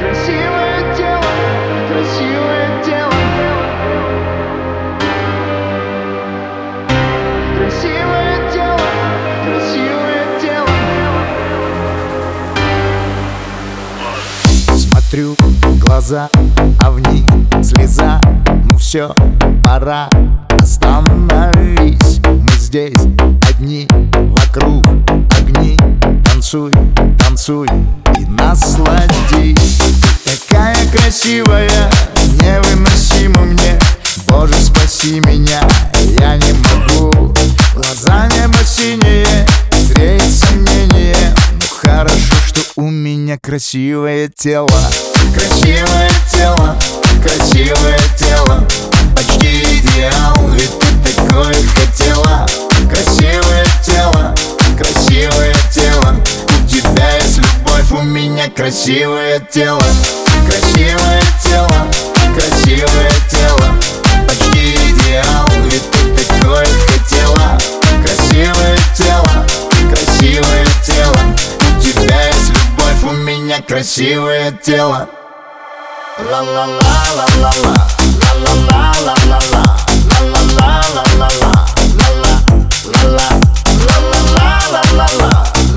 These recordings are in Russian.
Красивое тело, красивое тело. Красивое тело, красивое тело. Смотрю в глаза, а в них слеза. Ну все, пора, остановись. Мы здесь одни, вокруг огни. Танцуй, танцуй и насладись. Ты такая красивая, невыносима мне. Боже, спаси меня, я не могу. Глаза небо синие, зреет сомнение. Ну хорошо, что у меня красивое тело. Красивое тело, красивое тело. Почти идеал, ведь ты такое хотела. Красивое тело, красивое тело. У тебя есть любовь, у меня красивое тело. Красивое тело, красивое тело. Почти идеал, ведь ты такое хотела. Красивое тело, красивое тело. У тебя есть любовь, у меня красивое тело. Ла-ла-ла-ла-ла-ла, ла-ла-ла-ла-ла-ла, ла-ла-ла-ла-ла-ла, ла-ла-ла-ла-ла-ла, ла-ла-ла-ла-ла-ла,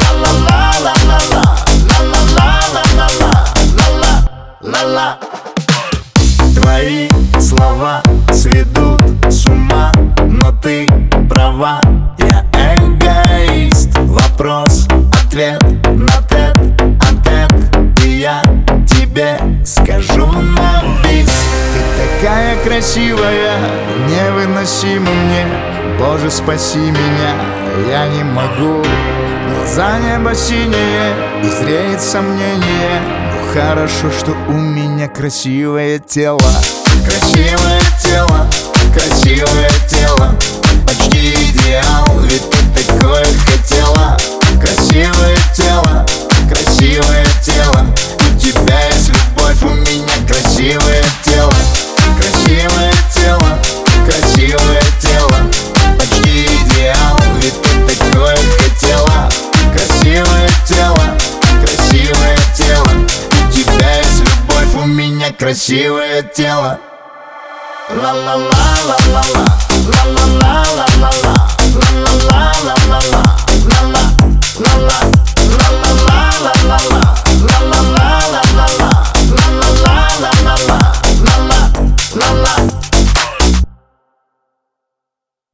ла-ла-ла-ла-ла-ла. Твои слова сведут с ума, но ты права, я эгоист. Вопрос, ответ на тет-а-тет, и я тебе скажу на бис. Ты такая красивая, невыносима мне. Боже, спаси меня, я не могу. Глаза небо синие, и зреет сомнение. Ну хорошо, что у меня красивое тело. Красивое тело, красивое тело. Почти идеал, ведь ты такое хотела. Красивое тело, красивое тело. У тебя есть любовь, у меня красивое тело. Красивое тело, красивое тело. Почти идеал, ведь ты такое хотела. Красивое тело, красивое тело. У тебя есть любовь, у меня красивое тело. Ла-ла-ла-ла-ла-ла, ла-ла-ла-ла-ла-ла, ла-ла-ла.